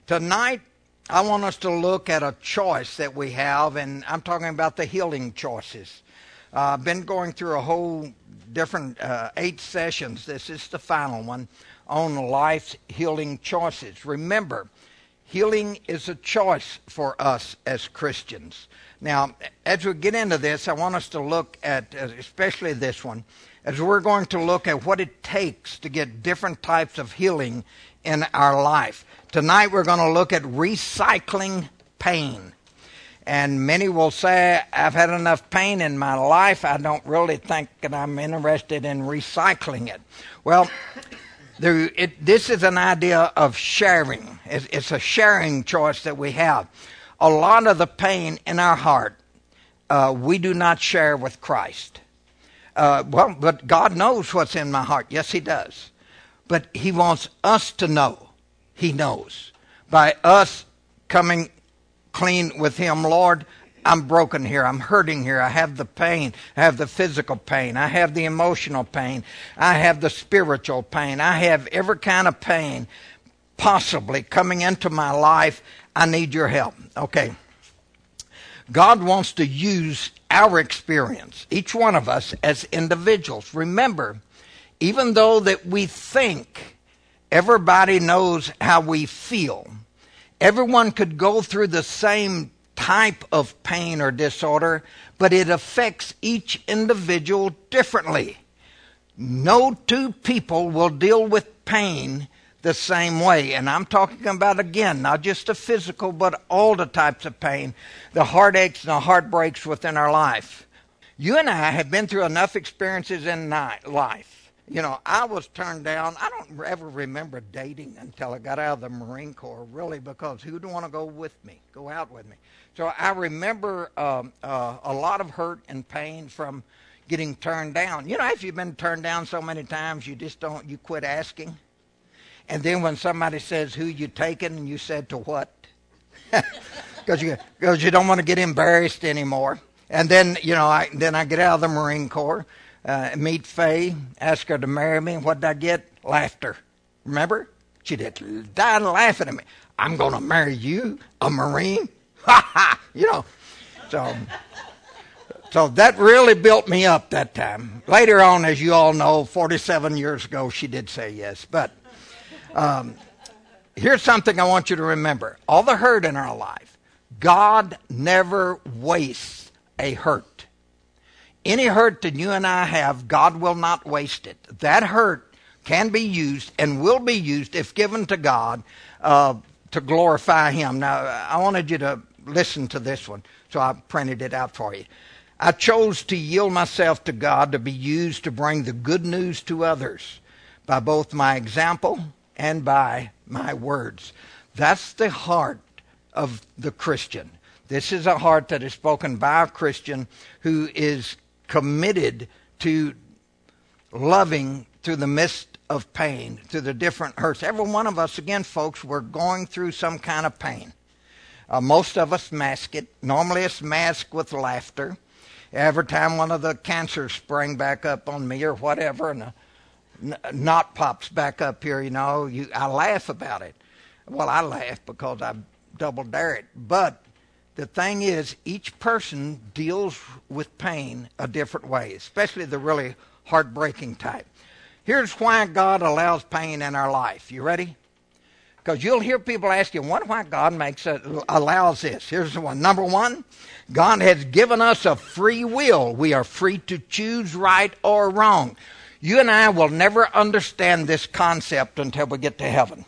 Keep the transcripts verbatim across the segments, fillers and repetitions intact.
Tonight, I want us to look at a choice that we have, and I'm talking about the healing choices. Uh, I've been going through a whole different uh, eight sessions. This is the final one on life's healing choices. Remember, healing is a choice for us as Christians. Now, as we get into this, I want us to look at, especially this one, as we're going to look at what it takes to get different types of healing in our life. Tonight we're going to look at recycling pain. And many will say, I've had enough pain in my life, I don't really think that I'm interested in recycling it. Well, there, it, this is an idea of sharing. It's, it's a sharing choice that we have. A lot of the pain in our heart, uh, we do not share with Christ. Uh, well, but God knows what's in my heart. Yes, He does. But He wants us to know. He knows. By us coming clean with Him, Lord, I'm broken here. I'm hurting here. I have the pain. I have the physical pain. I have the emotional pain. I have the spiritual pain. I have every kind of pain possibly coming into my life. I need your help. Okay. God wants to use our experience, each one of us as individuals. Remember, even though that we think everybody knows how we feel, everyone could go through the same type of pain or disorder, but it affects each individual differently. No two people will deal with pain the same way. And I'm talking about, again, not just the physical, but all the types of pain, the heartaches and the heartbreaks within our life. You and I have been through enough experiences in life. You know, I was turned down. I don't ever remember dating until I got out of the Marine Corps, really, because who would want to go with me, go out with me? So I remember um, uh, a lot of hurt and pain from getting turned down. You know, if you've been turned down so many times, you just don't, you quit asking. And then when somebody says, who you taking, and you said, to what? Because you, because you don't want to get embarrassed anymore. And then, you know, I, then I get out of the Marine Corps, uh, meet Faye, ask her to marry me. What did I get? Laughter. Remember? She did died laughing at me. I'm going to marry you, a Marine? Ha ha! You know, so... So that really built me up that time. Later on, as you all know, forty-seven years ago, she did say yes. But um, here's something I want you to remember. All the hurt in our life, God never wastes a hurt. Any hurt that you and I have, God will not waste it. That hurt can be used and will be used if given to God uh, to glorify Him. Now, I wanted you to listen to this one, so I printed it out for you. I chose to yield myself to God to be used to bring the good news to others by both my example and by my words. That's the heart of the Christian. This is a heart that is spoken by a Christian who is committed to loving through the midst of pain, through the different hurts. Every one of us, again, folks, we're going through some kind of pain. Uh, most of us mask it. Normally it's masked with laughter. Every time one of the cancers spring back up on me or whatever, and a knot pops back up here, you know, you, I laugh about it. Well, I laugh because I double dare it. But the thing is, each person deals with pain a different way, especially the really heartbreaking type. Here's why God allows pain in our life. You ready? Because you'll hear people ask you, wonder why God makes it, allows this. Here's the one. Number one, God has given us a free will. We are free to choose right or wrong. You and I will never understand this concept until we get to heaven.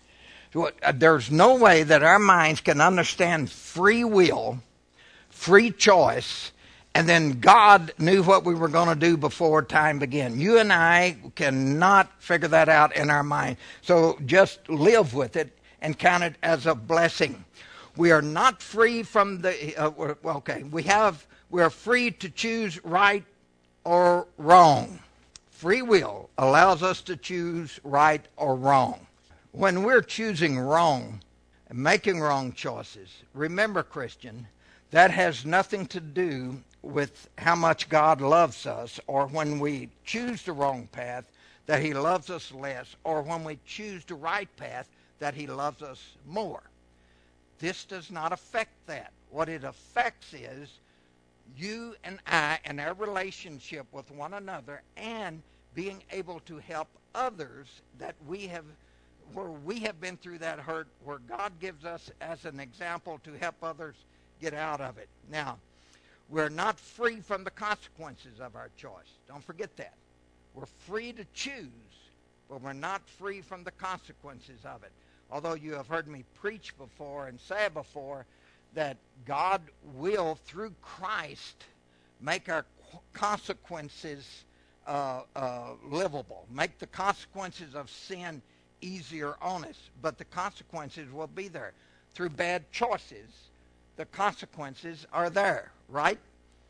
There's no way that our minds can understand free will, free choice, and then God knew what we were going to do before time began. You and I cannot figure that out in our mind. So just live with it and count it as a blessing. We are not free from the, uh, okay, we have, we're free to choose right or wrong. Free will allows us to choose right or wrong. When we're choosing wrong and making wrong choices, remember, Christian, that has nothing to do with how much God loves us, or when we choose the wrong path, that He loves us less, or when we choose the right path, that he loves us more. This does not affect that. What it affects is you and I and our relationship with one another and being able to help others that we have, where we have been through that hurt, where God gives us as an example to help others get out of it. Now, we're not free from the consequences of our choice. Don't forget that. We're free to choose, but we're not free from the consequences of it. Although you have heard me preach before and say before that God will, through Christ, make our consequences uh, uh, livable, make the consequences of sin easier on us. But the consequences will be there. Through bad choices, the consequences are there, right?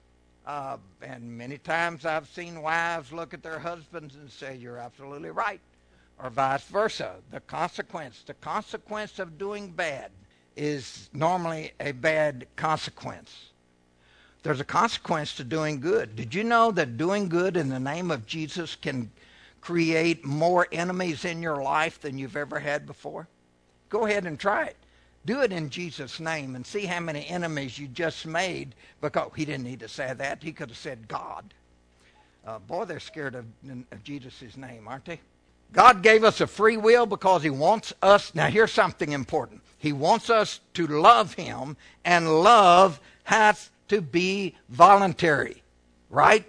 Uh, and many times I've seen wives look at their husbands and say, "You're absolutely right," or vice versa. The consequence, the consequence of doing bad is normally a bad consequence. There's a consequence to doing good. Did you know that doing good in the name of Jesus can create more enemies in your life than you've ever had before? Go ahead and try it. Do it in Jesus' name and see how many enemies you just made, because he didn't need to say that. He could have said God. Uh, boy, they're scared of, of Jesus' name, aren't they? God gave us a free will because he wants us. Now, here's something important. He wants us to love him, and love has to be voluntary, right?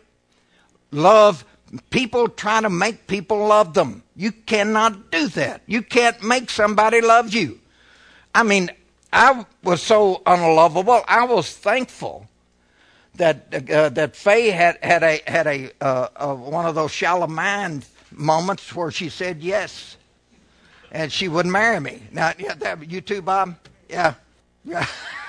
Love, people try to make people love them. You cannot do that. You can't make somebody love you. I mean, I was so unlovable. I was thankful that uh, that Faye had had a had a uh, uh, one of those shallow mind moments where she said yes, and she would marry me. Now, yeah, that, you too, Bob? Yeah, yeah,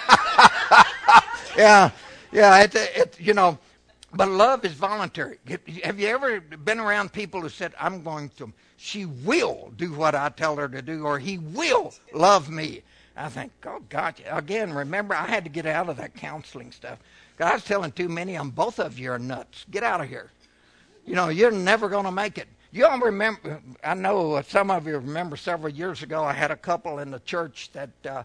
yeah, yeah. It, it, you know, but love is voluntary. Have you ever been around people who said, "I'm going to"? She will do what I tell her to do, or he will love me. I think, oh, God, again, remember, I had to get out of that counseling stuff. I was telling too many of them, both of you are nuts. Get out of here. You know, you're never going to make it. You all remember, I know some of you remember several years ago, I had a couple in the church that uh,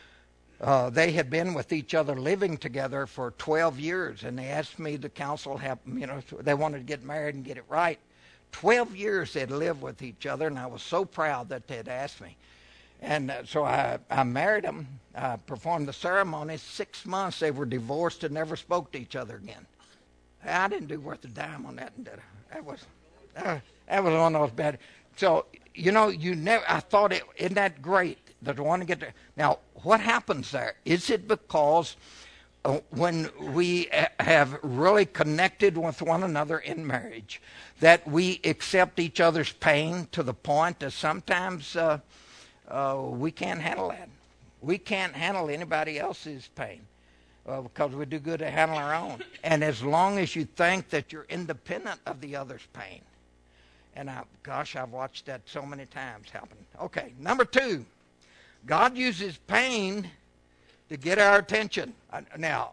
uh, they had been with each other living together for twelve years, and they asked me to counsel, help them, you know, they wanted to get married and get it right. twelve years they'd lived with each other, and I was so proud that they'd asked me. And uh, so I, I married them, I performed the ceremony. Six months they were divorced and never spoke to each other again. I didn't do worth a dime on that. That was uh, that was one of those bad. So, you know, you never. I thought, it, isn't that great that I want to get there? Now, what happens there? Is it because uh, when we have really connected with one another in marriage that we accept each other's pain to the point that sometimes uh, Uh, we can't handle that. We can't handle anybody else's pain uh, because we do good to handle our own. And as long as you think that you're independent of the other's pain, and I, gosh, I've watched that so many times happen. Okay, number two, God uses pain to get our attention. Uh, now,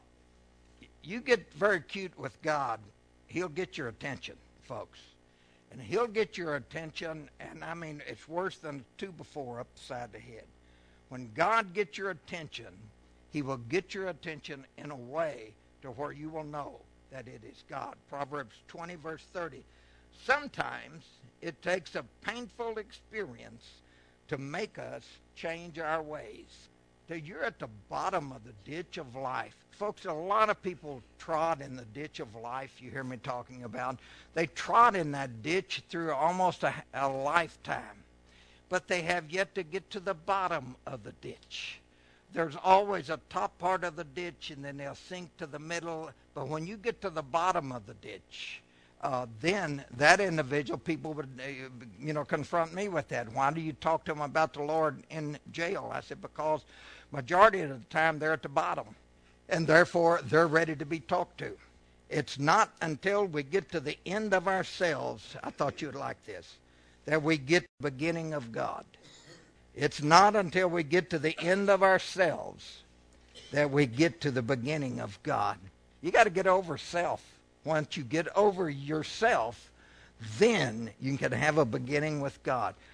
you get very cute with God, he'll get your attention, folks. And he'll get your attention, and I mean, it's worse than two before upside the head. When God gets your attention, he will get your attention in a way to where you will know that it is God. Proverbs twenty, verse thirty. Sometimes it takes a painful experience to make us change our ways. So you're at the bottom of the ditch of life. Folks, a lot of people trod in the ditch of life you hear me talking about. They trod in that ditch through almost a, a lifetime. But they have yet to get to the bottom of the ditch. There's always a top part of the ditch, and then they'll sink to the middle. But when you get to the bottom of the ditch, uh, then that individual, people would, uh, you know, confront me with that. Why do you talk to them about the Lord in jail? I said, because majority of the time they're at the bottom, and therefore they're ready to be talked to. It's not until we get to the end of ourselves, I thought you'd like this, that we get the beginning of God. It's not until we get to the end of ourselves that we get to the beginning of God. You got to get over self. Once you get over yourself, then you can have a beginning with God.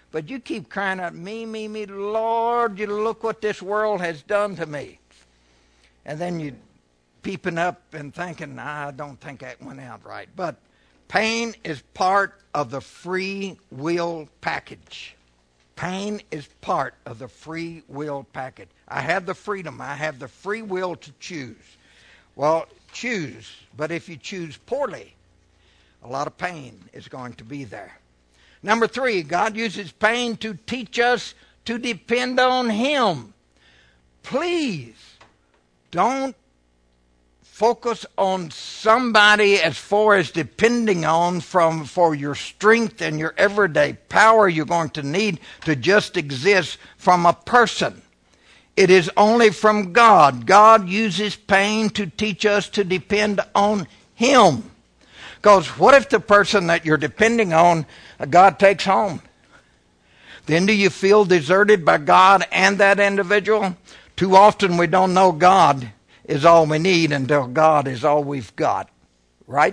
But you keep crying out, me, me, me, Lord, you look what this world has done to me. And then you peeping up and thinking, nah, I don't think that went out right. But pain is part of the free will package. Pain is part of the free will package. I have the freedom. I have the free will to choose. Well, choose. But if you choose poorly, a lot of pain is going to be there. Number three, God uses pain to teach us to depend on Him. Please don't focus on somebody as far as depending on from for your strength and your everyday power you're going to need to just exist from a person. It is only from God. God uses pain to teach us to depend on Him. Because what if the person that you're depending on, God takes home? Then do you feel deserted by God and that individual? Too often we don't know God is all we need until God is all we've got. Right?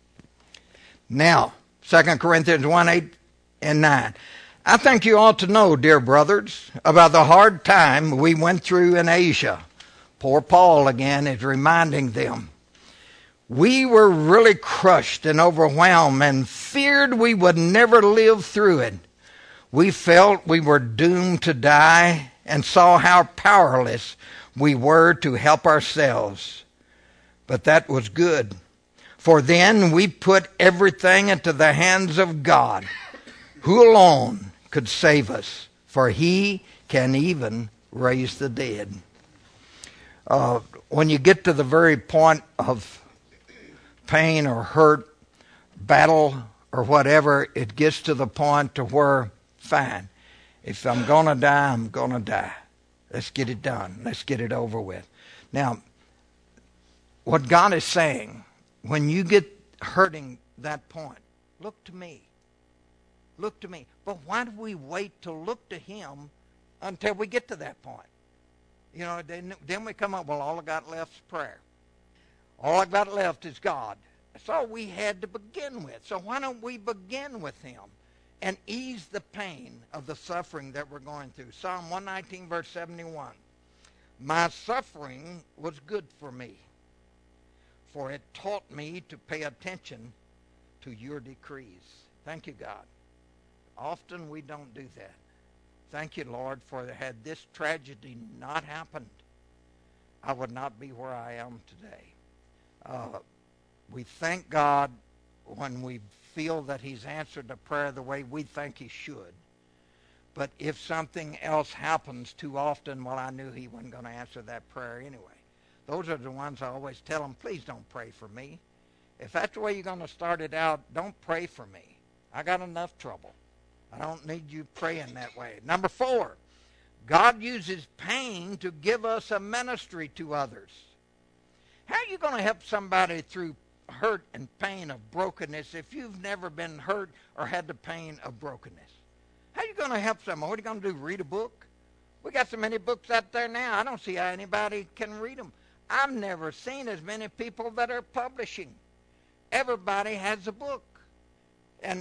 Now, Second Corinthians one, eight and nine. I think you ought to know, dear brothers, about the hard time we went through in Asia. Poor Paul again is reminding them. We were really crushed and overwhelmed and feared we would never live through it. We felt we were doomed to die and saw how powerless we were to help ourselves. But that was good. For then we put everything into the hands of God, who alone could save us, for He can even raise the dead. Uh, when you get to the very point of pain or hurt, battle or whatever, it gets to the point to where, fine, if I'm going to die, I'm going to die. Let's get it done. Let's get it over with. Now, what God is saying, when you get hurting that point, look to me. Look to me. But why do we wait to look to Him until we get to that point? You know, then, then we come up, well, all I got left is prayer. All I got left is God. That's all we had to begin with. So why don't we begin with Him and ease the pain of the suffering that we're going through? Psalm one nineteen, verse seventy-one. My suffering was good for me, for it taught me to pay attention to your decrees. Thank you, God. Often we don't do that. Thank you, Lord, for had this tragedy not happened, I would not be where I am today. Uh, we thank God when we feel that He's answered the prayer the way we think He should. But if something else happens too often, well, I knew He wasn't going to answer that prayer anyway. Those are the ones I always tell them, please don't pray for me. If that's the way you're going to start it out, don't pray for me. I got enough trouble. I don't need you praying that way. Number four, God uses pain to give us a ministry to others. How are you going to help somebody through hurt and pain of brokenness if you've never been hurt or had the pain of brokenness? How are you going to help someone? What are you going to do, read a book? We got so many books out there now, I don't see how anybody can read them. I've never seen as many people that are publishing. Everybody has a book. And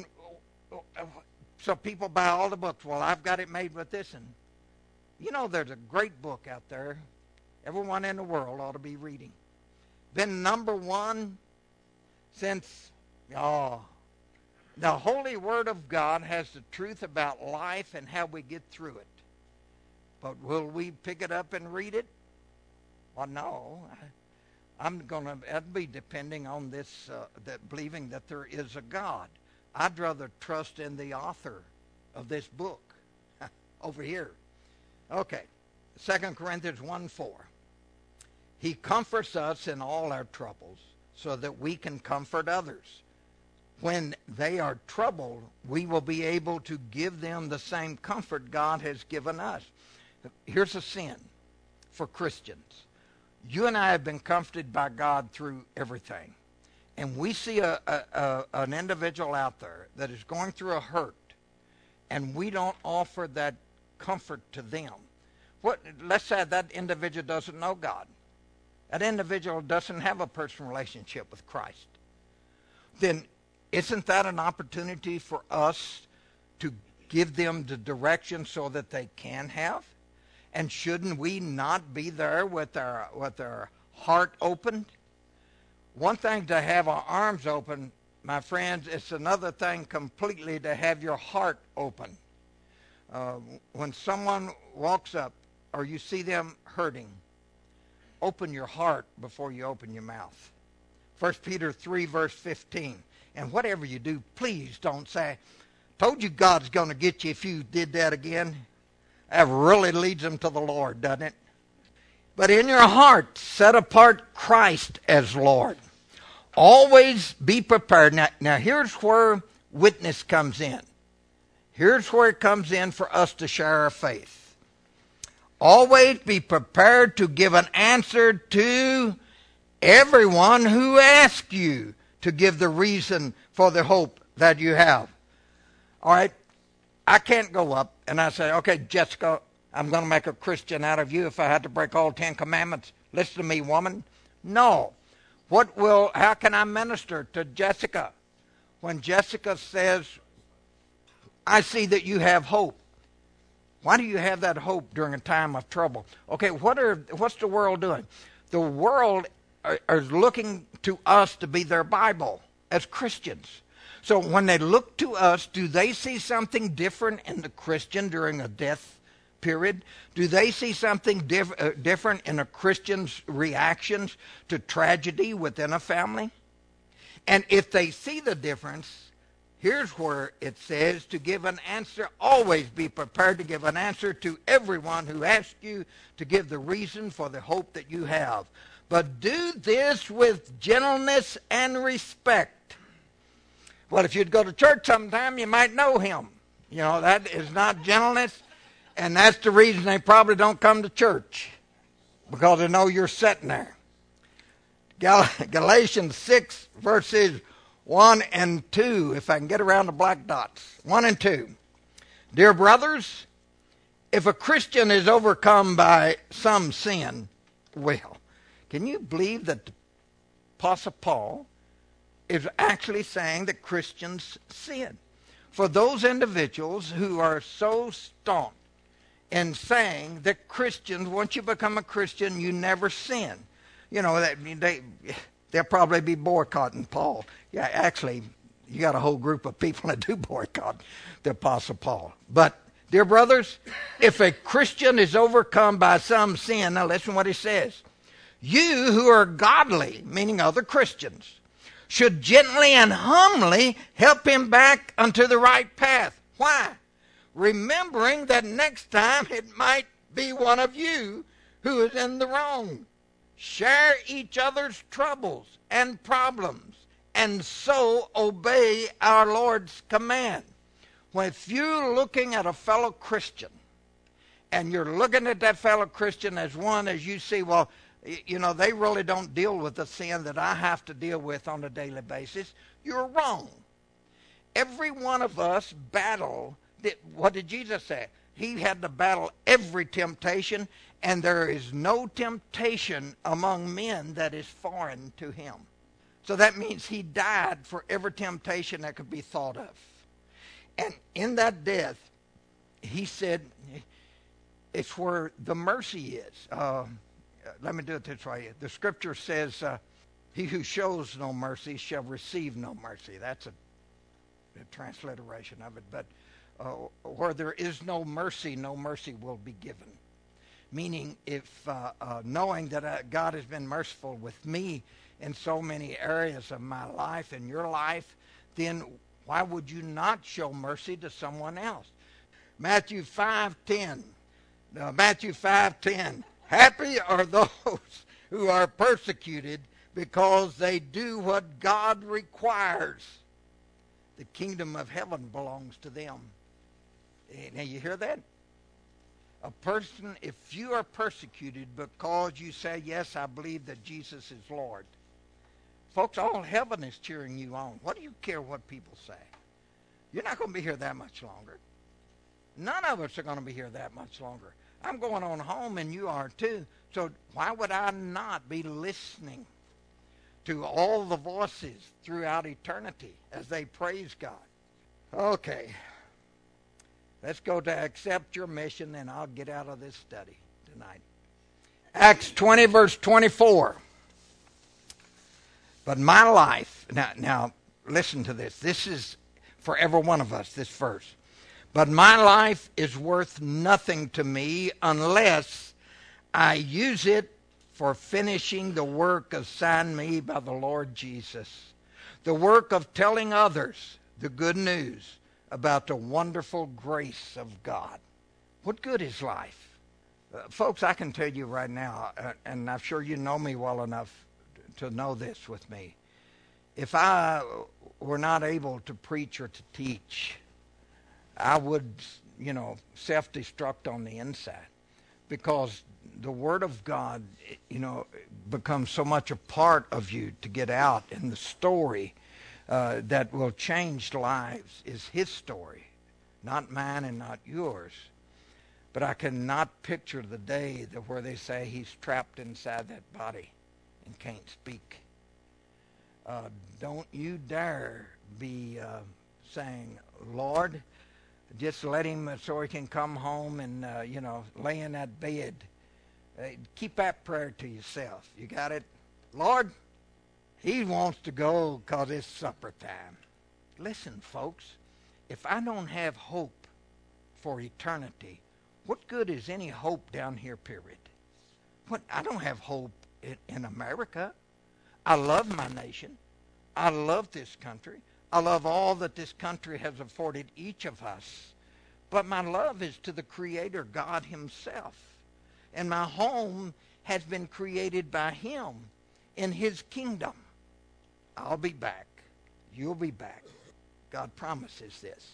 so people buy all the books. Well, I've got it made with this. And you know, there's a great book out there everyone in the world ought to be reading. Been number one since, oh, the Holy Word of God has the truth about life and how we get through it. But will we pick it up and read it? Well, no. I'm going to, I'd be depending on this, uh, that believing that there is a God. I'd rather trust in the author of this book over here. Okay, Second Corinthians one four. He comforts us in all our troubles so that we can comfort others. When they are troubled, we will be able to give them the same comfort God has given us. Here's a sin for Christians. You and I have been comforted by God through everything. And we see a, a, a, an individual out there that is going through a hurt, and we don't offer that comfort to them. What? Let's say that individual doesn't know God. That individual doesn't have a personal relationship with Christ. Then isn't that an opportunity for us to give them the direction so that they can have? And shouldn't we not be there with our with our heart opened? One thing to have our arms open, my friends, it's another thing completely to have your heart open. Uh, when someone walks up or you see them hurting, open your heart before you open your mouth. First Peter three, verse fifteen. And whatever you do, please don't say, told you God's going to get you if you did that again. That really leads them to the Lord, doesn't it? But in your heart, set apart Christ as Lord. Always be prepared. Now, now here's where witness comes in. Here's where it comes in for us to share our faith. Always be prepared to give an answer to everyone who asks you to give the reason for the hope that you have. All right, I can't go up and I say, okay, Jessica, I'm going to make a Christian out of you if I had to break all Ten Commandments. Listen to me, woman. No. What will, how can I minister to Jessica when Jessica says, I see that you have hope? Why do you have that hope during a time of trouble? Okay, what are what's the world doing? The world are, are looking to us to be their Bible as Christians. So when they look to us, do they see something different in the Christian during a death period? Do they see something diff- uh, different in a Christian's reactions to tragedy within a family? And if they see the difference, here's where it says to give an answer. Always be prepared to give an answer to everyone who asks you to give the reason for the hope that you have. But do this with gentleness and respect. Well, if you'd go to church sometime, you might know him. You know, that is not gentleness, and that's the reason they probably don't come to church, because they know you're sitting there. Gal- Galatians six, verses one and two, if I can get around the black dots. one and two. Dear brothers, if a Christian is overcome by some sin, well, can you believe that the Apostle Paul is actually saying that Christians sin? For those individuals who are so staunch in saying that Christians, once you become a Christian, you never sin. You know, that they, they'll probably be boycotting Paul. Yeah, actually, you got a whole group of people that do boycott the Apostle Paul. But, dear brothers, if a Christian is overcome by some sin, now listen what he says. You who are godly, meaning other Christians, should gently and humbly help him back unto the right path. Why? Remembering that next time it might be one of you who is in the wrong. Share each other's troubles and problems, and so obey our Lord's command. Well, if you're looking at a fellow Christian, and you're looking at that fellow Christian as one as you see, well, you know, they really don't deal with the sin that I have to deal with on a daily basis, you're wrong. Every one of us battle, what did Jesus say? He had to battle every temptation, and there is no temptation among men that is foreign to him. So that means he died for every temptation that could be thought of. And in that death, he said, it's where the mercy is. Uh, let me do it this way. The scripture says, uh, he who shows no mercy shall receive no mercy. That's a, a transliteration of it. But uh, where there is no mercy, no mercy will be given. Meaning, if uh, uh, knowing that uh, God has been merciful with me in so many areas of my life and your life, then why would you not show mercy to someone else? Matthew five ten. Uh, Matthew five ten. Happy are those who are persecuted because they do what God requires. The kingdom of heaven belongs to them. Now you hear that? A person, if you are persecuted because you say, yes, I believe that Jesus is Lord. Folks, all heaven is cheering you on. What do you care what people say? You're not going to be here that much longer. None of us are going to be here that much longer. I'm going on home, and you are too. So why would I not be listening to all the voices throughout eternity as they praise God? Okay. Let's go to accept your mission, and I'll get out of this study tonight. Acts twenty, verse twenty-four. But my life, now, now listen to this. This is for every one of us, this verse. But my life is worth nothing to me unless I use it for finishing the work assigned me by the Lord Jesus. The work of telling others the good news about the wonderful grace of God. What good is life? Uh, folks, I can tell you right now, uh, and I'm sure you know me well enough to know this with me. If I were not able to preach or to teach, I would, you know, self-destruct on the inside, because the Word of God, you know, becomes so much a part of you to get out, and the story uh, that will change lives is His story, not mine and not yours. But I cannot picture the day that where they say he's trapped inside that body and can't speak. Uh, don't you dare be uh, saying, Lord, just let him so he can come home and, uh, you know, lay in that bed. Uh, keep that prayer to yourself. You got it? Lord, he wants to go because it's supper time. Listen, folks, if I don't have hope for eternity, what good is any hope down here, period? What, I don't have hope in, in America. I love my nation. I love this country. I love all that this country has afforded each of us. But my love is to the Creator, God Himself. And my home has been created by Him in His kingdom. I'll be back. You'll be back. God promises this.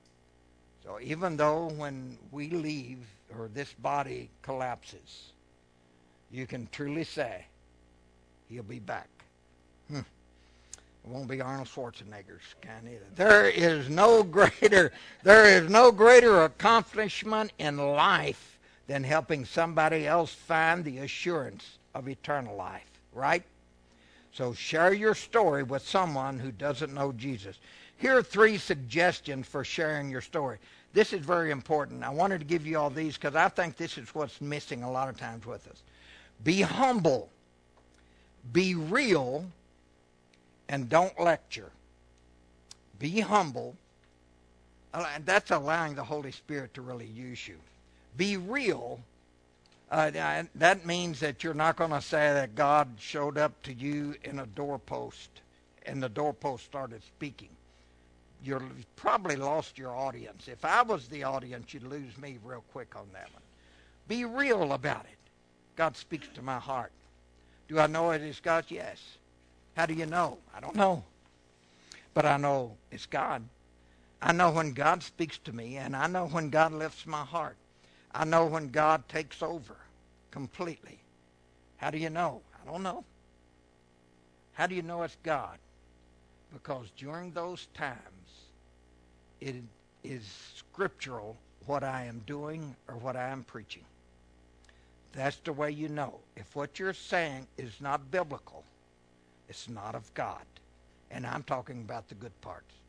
So even though when we leave or this body collapses, you can truly say, He'll be back. Hmm. It won't be Arnold Schwarzenegger's kind either. There is no greater, there is no greater accomplishment in life than helping somebody else find the assurance of eternal life, right? So share your story with someone who doesn't know Jesus. Here are three suggestions for sharing your story. This is very important. I wanted to give you all these because I think this is what's missing a lot of times with us. Be humble. Be real. And don't lecture. Be humble. And that's allowing the Holy Spirit to really use you. Be real. Uh, that means that you're not going to say that God showed up to you in a doorpost and the doorpost started speaking. You've probably lost your audience. If I was the audience, you'd lose me real quick on that one. Be real about it. God speaks to my heart. Do I know it is God? Yes. How do you know? I don't know. But I know it's God. I know when God speaks to me, and I know when God lifts my heart. I know when God takes over completely. How do you know? I don't know. How do you know it's God? Because during those times, it is scriptural what I am doing or what I am preaching. That's the way you know. If what you're saying is not biblical, it's not of God. And I'm talking about the good parts.